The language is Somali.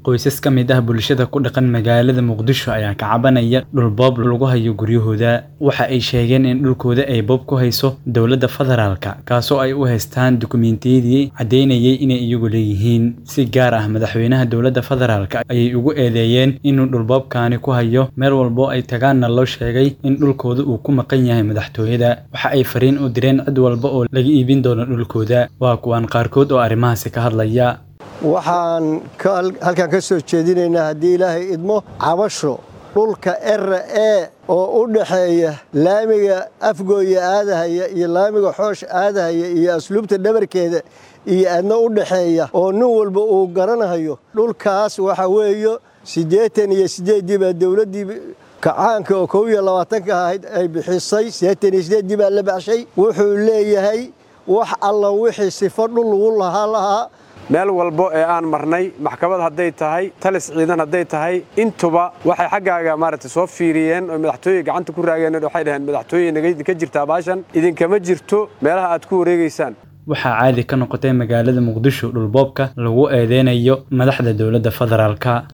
qoysas ka mid ah bulshada ku dhaqan magaalada Muqdisho ayaa ka cabanaya dhul boob lagu hayo guryahooda. Waxa ay sheegeen in dhulkooda ay boob ku hayso dowladda federaalka, kaasoo ay u haystaan dukumeentiyadii cadeynayay inay iyagu leeyihiin. Si gaar ah madaxweynaha dowladda federaalka ayay ugu eedeeyeen inuu dhul boobkaani ku hayo meel walbo ay tagaana loo sheegay in dhulkooda uu ku maqan yahay madaxtooyada. Waxa ay fariin u direen cid walba oo laga iibin doono dhulkooda. Waa kuwan qaarkood oo arrimahaasi ka hadlaya. waxaan halkan ka soo jeedinaynaa haddii ilaahay idmo cabasho dhulka RA oo u dhaxeeya laamiga afgooya aadahaya iyo laamiga xoosh aadahaya iyo asluubta dhabarkeeda iyo adna u dhaxeeya oo nin walba uu garanayo dhulkaas waxa weeyo 88 baa dawladii kacaanka oo 22 ahayd ay bixisay 88 baa la baxshay wuxuu leeyahay wax alla wixii sifo dhul lagu lahaa meel walbo ee aan marnay maxkamad haday tahay talis ciidan haday tahay intuba waxay xaggaaga maaragtay soo fiiriyeen oo madaxtooyada gacanta ku raageen waxay dhaheen madaxtooyada ka jirta baashan idinkama jirto meelaha aad ku wareegaysaan. Waxa caadi ka noqotay magaalada Muqdisho dhul boobka lagu eedeynayo madaxda dowladda federaalka.